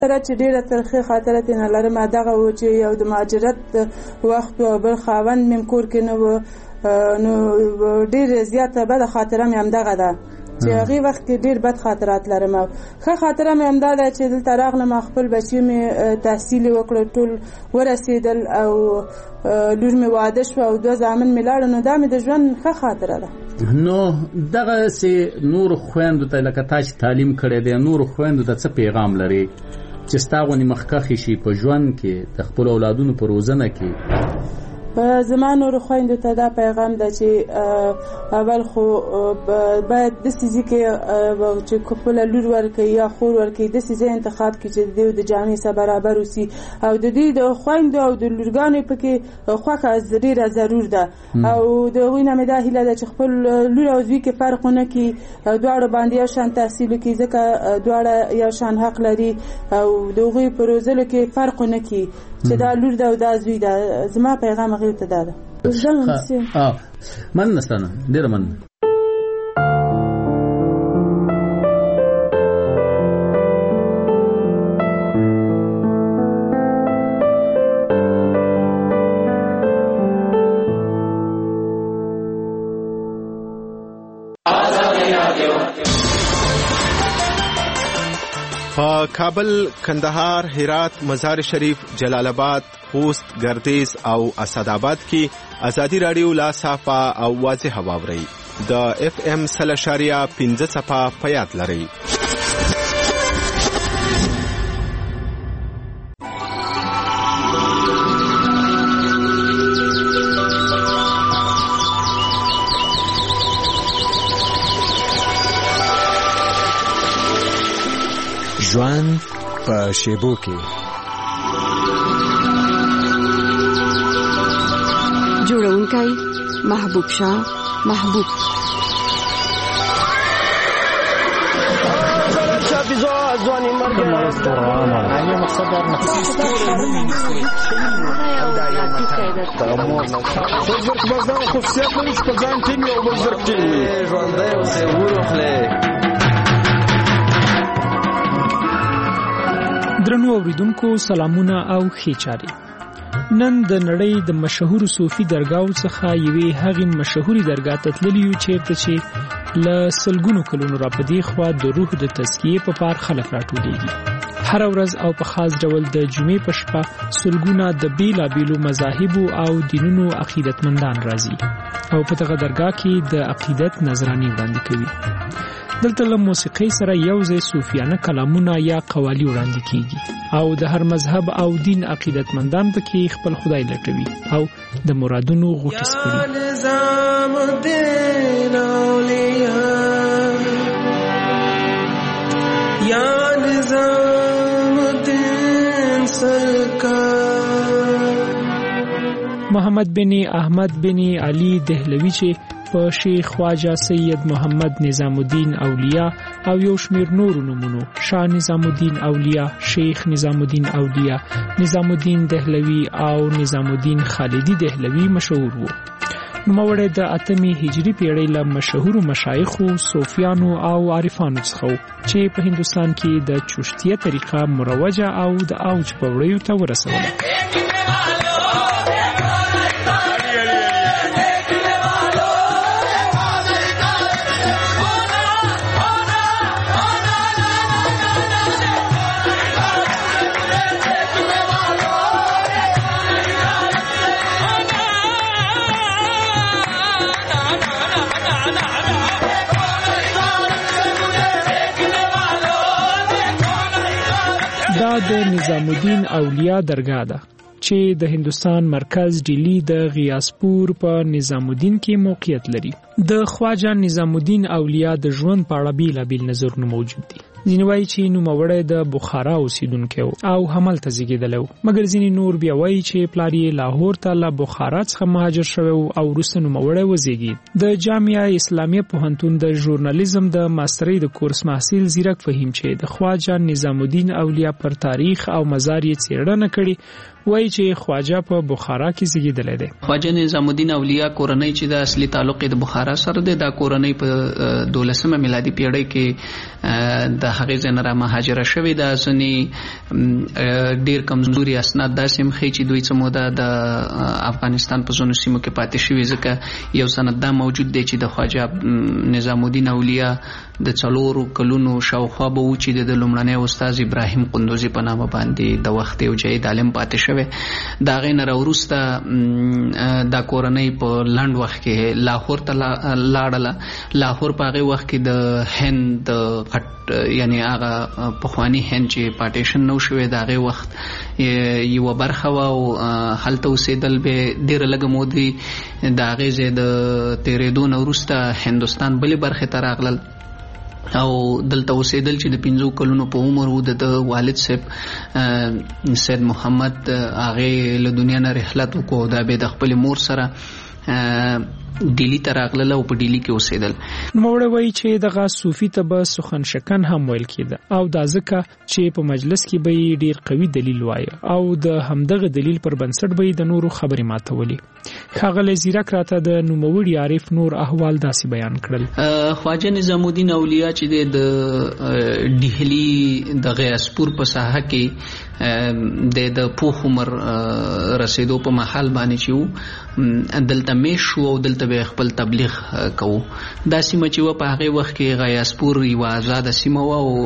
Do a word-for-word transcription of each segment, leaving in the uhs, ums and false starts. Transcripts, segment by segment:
سره چې ډېره ترخې خاطره ترې نه لرم دغه و چې یو د مهاجرت وخت و بل خاوند مې کور کې نه و، نو ډېره زیاته بده خاطره مې همدغه ده چې هغې وخت کې ډېر بد خاطرات لرم. او ښه خاطره مې همدا ده چې دلته راغلم، خپل بچي مې تحصیل یې وکړه، ټول ورسېدل او لور مې واده شوه او دوه زامن مې لاړه، نو دا مې د ژوند ښه خاطره ده. نو دغسې نورو خویندو ته لکه تا چې تعلیم کړی دی، نورو خویندو ته څه پیغام لري چې ستا غوندې مخکښې شي په ژوند کې د خپلو اولادونو په روزنه کې؟ زما نورو خویندو ته دا پیغام ده چې اول خو باید داسې ځای کې چې خپله لور ورکوي یا خور ورکوي داسې ځای انتخاب کړي چې د دوی د جامې سره برابر اوسي، او د دوی د خویندو او د لورګانو پکې خوښه ډېره ضرور ده. او د هغوی نه مې دا هیله ده چې خپل لور او زوی کې فرق ونه کړي، دواړو باندې یو شان تحصیل وکړي ځکه دواړه یو شان حق لري، او د هغوی په روزلو کې فرق ونه کړي چې دا لور ده او دا زوی ده. زما پیغام هغې ته دا ده. مننه ستانه، ډېره مننه. په کابل، کندهار، هرات، مزار شریف، جلال آباد، خوست، گردیز او اسداباد کې ازادي رادیو لا صافه او واضح واوري د اف ام سل اشاریه پنځه صفه په یاد لري. ژوند په شیبو کې جوړونکی محبوب شاه محبوب. درنو اوریدونکو سلامونه او ښې چارې. نن د نړۍ د مشهور صوفي درګاو څخه یوې هغې مشهورې درګاه ته تللي یو چیرته چې له سلګونو کلونو راپدې خوا د روح د تزکیې په پار خلک راټولېږي. هره ورځ او په خاص ډول د جمعې په شپه سلګونه د بیلابیلو مذاهبو او دینونو عقیدتمندان راځي او په دغه درګاه کې د عقیدت نظرانې وړاندې کوي. دلته له موسیقۍ سره یو ځای صوفیانه کلامونه یا قوالی وړاندې کیږي او د هر مذهب او دین عقیدتمندان پکې خپل خدای لټوي او د مرادونو غوټې سپړي. محمد بن احمد بن علي دهلوي چې په شیخ خواجه سید محمد نظام الدین اولیاء او یو شمیر نور نومونو شاه نظام الدین اولیاء، شیخ نظام الدین اولیاء، نظام الدین دهلوي او نظام الدین خالدی دهلوي مشهور وو. نوموړی د اتمې هجري پیړۍ له مشهورو مشایخو، صوفیانو او عارفانو څخه چې په هندوستان کې د چشتیه طریقه مروجه او د اوج په وړیو ته ورسوله. دا د نظام الدین اولیاء درګاه ده چې د هندوستان مرکز ډیلی د غیاسپور په نظام الدین کې موقعیت لري. د خواجه نظام الدین اولیاء د ژوند په اړه بیلابیل نظرونه موجود دي. ځینې وایي چې نوموړی د بخارا اوسیدونکی و او همالته زیږېدلی و، مګر ځینې نور بیا وایي چې پلار یې لاهور ته له بخارا څخه مهاجر شوی و او وروسته نوموړی وزیږېد. د جامعه اسلامیه پوهنتون د ژورنالیزم د ماسترۍ د کورس محصل زیرک فهیم چې د خواجه نظام الدین اولیاء پر تاریخ او مزار یې څېړنه کړې وایي چې خواجه په بخارا کې زیږیدلی دی. خواجه نظام الدین اولیاء کورنۍ چې د اصلي تعلق د بخارا سره دی، دا کورنۍ په دولسمه میلادي پیړۍ کې د هغې ځای نه را مهاجره شوې ده. ځینې ډېر کمزوري اسناد داسې هم ښیي چې دوی څه موده د افغانستان په ځینو سیمو کې پاتې شوي، ځکه یو سند دا موجود دی چې د خواجه نظام الدین اولیاء د څلورو کلونو شاوخوا به و چې د لومړنی استاد ابراهیم قندوزي په نامه باندې د وخت یو جید عالم پاتې شوی. د هغې نه راوروسته دا کورنۍ په لنډ وخت کې لاهور ته لاړله. لاهور په هغې وخت کې د هند د غټ یعنی هغه پخواني هند چې پارټیشن نو شوی د هغې وخت یوه برخه وه او هلته اوسېدل به ډېره لږه مودې د هغې ځای د تېرېدو نه وروسته هندوستان بلې برخې ته راغلل او دلته اوسېدل چې د پنځو کلونو په عمر و. د والد صاحب سید محمد هغې له دنیا نه رحلت وکړو، دا به د خپلې مور سره ډیلی ته راغله او په ډیلی کې اوسېدل. نوموړی وایي چې دغه صوفي ته به سخن شکن هم ویل کېده او دا ځکه چې په مجلس کې به یې ډېر قوي دلیل وایه او د همدغه دلیل پر بنسټ به یې د نورو خبرې ماتولې. ښاغلی زیرک راته د نوموړي عارف نور احوال داسې بیان کړل. خواجه نظام الدین اولیاء چې د ډهلي د غیاسپور په ساحه کې د پوخ عمر رسېدو په محل باندې چې و دلته میش شو او دلته به خپل تبلیغ کوو. دا سیمه چې و په هغې وخت کې غیاسپور یوه آزاده سیمه وه او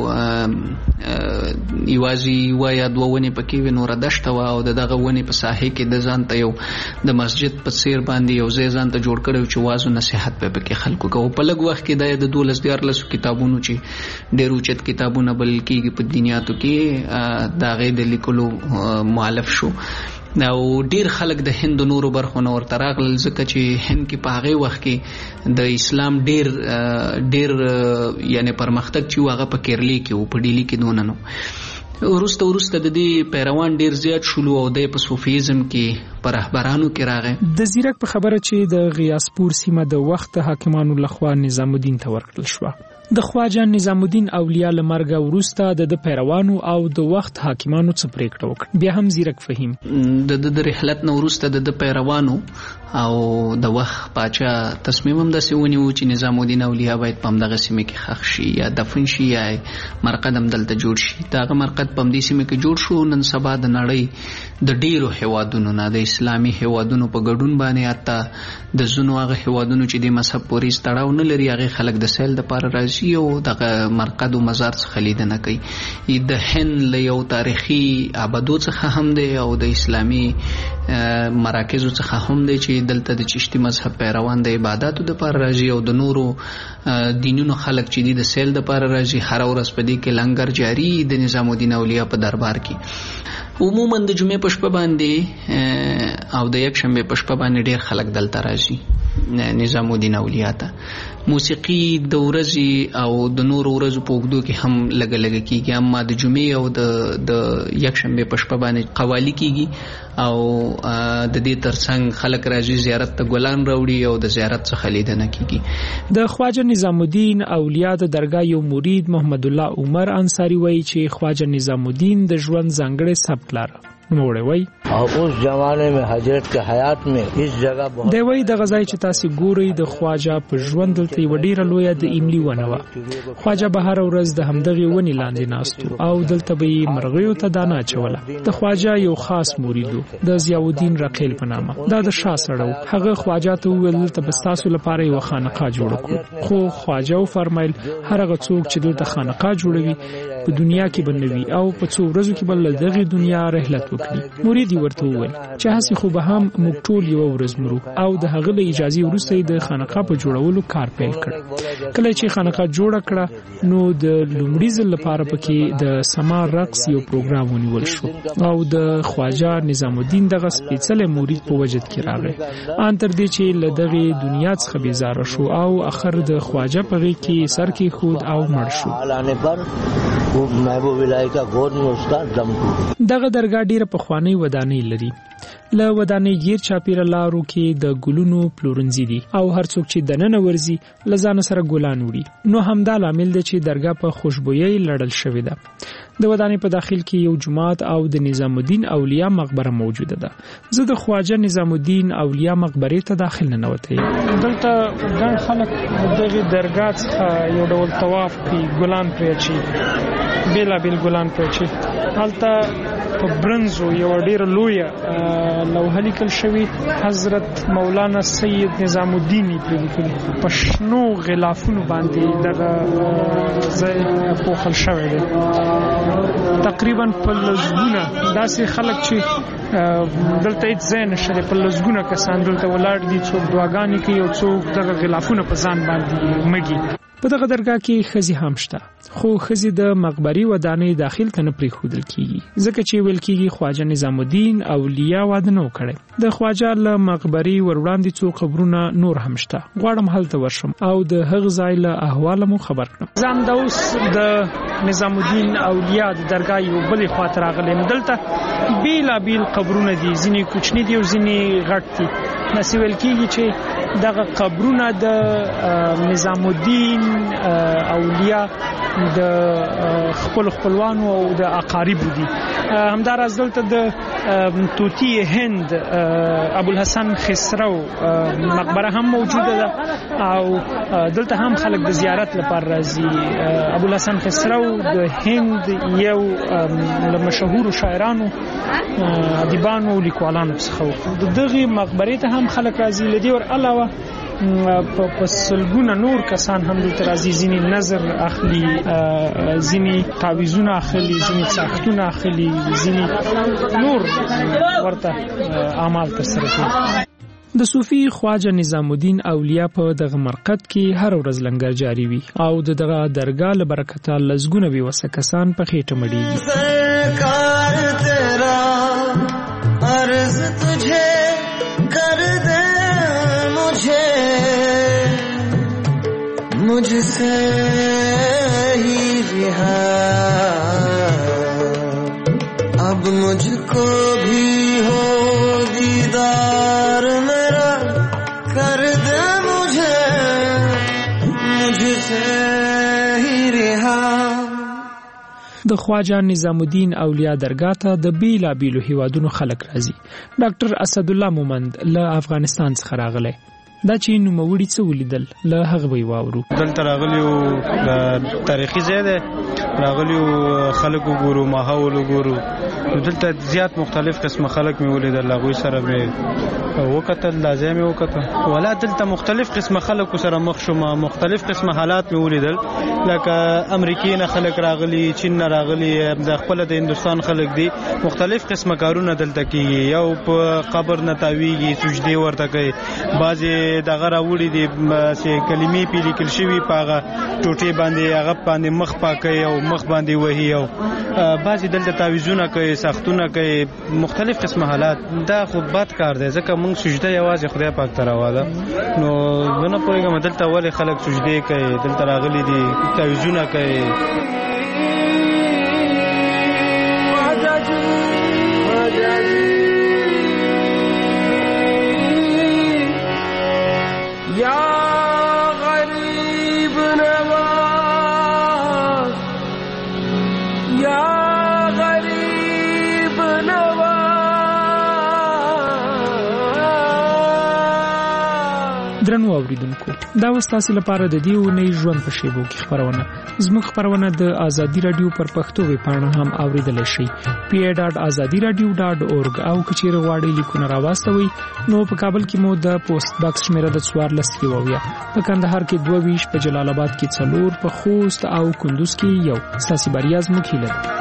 یوازې یوه یا دوه ونې پکې وې، نوره دشته وه او د دغه ونې په ساحې کې د ځان ته یو د مسجد په څیر باندې یو ځای ځان ته جوړ کړی چې واز او نصیحت به پکې خلکو کوو. په لږ وخت کې دا د دولس دیارلسو کتابونو چې ډېر اوچت کتابونه بلل کېږي په دنیاتو کې د هغې د لیکلو مؤلف شو او ډیر خلک د هند نورو برخو نه ورته راغلل، ځکه چې هند کې په هغې وخت کې د اسلام ډیر ډیر یعنی پرمختګ چې و هغه په کیرلي کې و، په ډیلي کې دونه نو. وروسته وروسته د دې پیروان ډیر زیات شولو او دی په صوفیزم کې په رهبرانو کې راغی. د زیرک په خبره چې د غیاسپور سیمه د وخت حاکمانو لخوا نظام الدین ته ورکړل شوه. د خواجه نظام الدین اولیاء له مرګه وروسته د د پیروانو او د وخت حاکمانو څه پرېکړه وکړه. بیا هم زیرک فهیم د د رحلت نه وروسته د د پیروانو او د وخت پاچا تصمیم هم داسې ونیو چې نظام الدین اولیاء باید په همدغه سیمه کې ښخ شي یا دفن شي یا مرقد هم دلته جوړ شي. د هغه مرقد په همدې سیمه کې جوړ شو. نن سبا د نړۍ د ډیرو هیوادونو نه د اسلامي هیوادونو په ګډون باندې حتی د ځینو هغه هیوادونو چې د مذهب پورې تړاو نه لري هغې خلک د سیل دپاره راځي او دغه مرقد او مزار څخه لیدنه کوي. د هند له یو تاریخي آبادو څخه هم دی او د اسلامي مراکزو څخه هم دی چې دلته د چشتي مذهب پیروان د عبادتو دپاره راځي او د نورو دینونو خلک چې دي د سیل دپاره راځي. هره ورځ په دې کې لنګر جاري د نظام الدین اولیاء په دربار کې. عموما د جمعې په شپه باندې او د یک شنبې په شپه باندې ډېر خلک دلته راځي نظام الدین اولیاء ته. موسیقي د ورځې او د نورو ورځو په اوږدو کې هم لږه لږه کېږي، اما د جمعې او د د یک شنبې په شپه باندې قوالي کېږي او د دې ترڅنګ خلک راځي زیارت ته ګلان راوړي او د زیارت څخه لیدنه کېږي. د خواجه نظام الدین اولیاء د درګاه یو مرید محمد الله عمر انصاری وایي چې خواجه نظام الدین د ژوند ځانګړی سبک لاره. نوموړی وایي او اوس زمانه میں حضرت کے حیات میں اس جگہ بہت دی وایي دغه ځای چې تاسې ګورئ د خواجه په ژوند دلته یوه ډېره لویه د ایملي ونه وه. خواجه به هره ورځ د همدغې ونې لاندې ناست و او دلته به یې مرغیو ته دانه اچوله. د خواجه یو خاص مرید و د ضیاءالدین رقیل په نامه. دا د شاه سړی و. هغه خواجه ته وویل دلته به ستاسو لپاره یوه خانقاه جوړه کړو، خو خواجه وفرمیل هر هغه څوک چې دلته خانقاه جوړوي په دنیا کې به نه وي او په څو ورځو کې به له دغې دنیا رحلت وکړي. مرید یې ورته وویل چې هسې خو به هم موږ ټول یوه ورځ مرو او د هغه له اجازې وروسته یې د خانقاه په جوړولو کار پیل کړ. کله چې خانقاه جوړه کړه نو د لومړي ځل لپاره پکې د سما رقص یو پروګرام ونیول شو او د خواجه نظام الدین دغه سپېڅلی مرید په وجد کې راغی، ان تر دې چې له دغې دنیا څخه بیزاره شو او اخر د خواجه په غېږ کې سر کېښود او مړ شو. دغه درګاه ډېره ډیره پخوانی ودانۍ لري. له ودانۍ غیر چاپیره لارو کې د ګلونو پلورنځي دي او هر څوک چې دننه ورزي لزان سره ګلان وړي. نو همدا لامل دی چې درگاه په خوشبويي لړل شوې ده. د ودانۍ په داخل کې یو جومات او د نظام الدین اولیاء مقبره موجوده ده. زه د خواجه نظام الدین اولیاء مقبره ته داخل نه وته. دلته ګڼ خلک دغه درگاه څخه یو ډول طواف کوي، ګلان پرې چي، بیلا بیل ګلان پرې چي. هلته په برنزو یو ډیر لوی لوحه لیکل شوی، حضرت مولانا سید نظام الدین پرې لیکلي په شنو غلافونو باندې دغه ځای پوښل شوی دی. تقریبا په لزګونه داسې خلک چې دلته هیڅ ځای نشته، په لزګونه کسان دلته ولاړ دي، څوک دعاګانې کوي او څوک دغه غلافونه په ځان باندې مږي. په دغه درگاه کې خزي هم شته، خو خزي د مقبري ودانۍ داخل ته نه پریښودل کیږي ځکه چې ویل کیږي خواجه نظام الدین اولیاء واده نه وکړي. د خواجه له مقبري ور وړاندې څو قبرونه نور هم شته. غواړم هلته ورشم او د هغه ځای له احوال مو خبر کړم. ځم د اوس د نظام الدین اولیاء د درگاه یو بلې خواته راغلم. دلته بیلا بیل قبرونه دي، ځینې کوچني دي او ځینې غټ دي. نسی ویل کیږي چې دغه قبرونه د نظام الدین اولیاء د خپل خپلوانو او د اقاربو دي. همداراز دلته د توتی هند ابو الحسن خسرو مقبره هم موجوده ده او دلته هم خلک د زیارت لپاره راځي. ابو الحسن خسرو د هند یو له مشهور شاعرانو، ادیبانو او لیکوالانو څخه. د دغه مقبره ته هم خلک راځي. لدی ور علاوه په سلګونه نور کسان هم دلته راځي، ځینې نظر اخلي، ځینې تعویذونه اخلي، ځینې ساختونه اخلي، ځینې نور ورته اعمال ترسره کوي. د صوفي خواجه نظام الدین اولیاء په دغه مرقد کې هر ورځ لنګر جاری وي او د دغه درگاه له برکته لزګونه بي وسه کسان په خېټه مړیږي. سرکار تیرا عرض تجھے کر دے مجھے، مجھ سے ہی رہا اب مجھ کو بھی ہو دیدار میرا، کر دے مجھے مجھ سے ہی رہا. د خواجه نظام الدین اولیاء درگاه ته د بیلا بیلو هیوادونو خلک راځي. ډاکټر اسد الله مومند له افغانستان څخه راغلی. دا چې نوموړي څه ولیدل له هغه به واورو. دلته راغلیو د تاریخي ځای دی، راغلیو خلک وګورو، ماحول وګورو. دلته زیات مختلف قسمه خلک مې ولیدل، هغوی سره مې وکتل، دا ځای مې وکتل. ولا دلته مختلف قسمه خلکو سره مخ شوم، مختلف قسمه حالات مې ولیدل، لکه امریکې نه خلک راغلي، چین نه راغلي، د خپل د هندستان خلک دي. مختلف قسمه کارونه دلته کیږي. یو په قبر نه تاویږي، سجدي ورته کوي، بعضې دغه راوړي دي چې کلمې پې لیکل شوي په هغه ټوټې باندې، هغه باندې مخ پاکوي او مخ باندې وهي، او بعضې دلته تعویذونه کوي، ساختونه کوي، مختلف قسمه حالات. دا خو بد کار دی ځکه موږ سجده یوازې خدای پاک ته راواله. نو زه نه پوهېږم دلته ولې خلک سجدې کوي، دلته راغلي دي تعویذونه کوي. درنو اوریدونکو، دا وستاسو لپاره د دې ونې ژوند په شیبو کې خبرونه. زموږ خبرونه د ازادي رادیو پر پښتو ویبپاڼه هم اوریدل شي، پی ای ډاټ ازادي رادیو ډاټ اورګ. او کچېره غواړئ لیکونه راواستوي نو په کابل کې مو د پوسټ باکس شمیره د څوارلس کې وویا، په کندهار کې دوه ویشت، په جلال آباد کې څلور، په خوست او کندوز کې یو. ستاسو بریا زموږ هیله ده.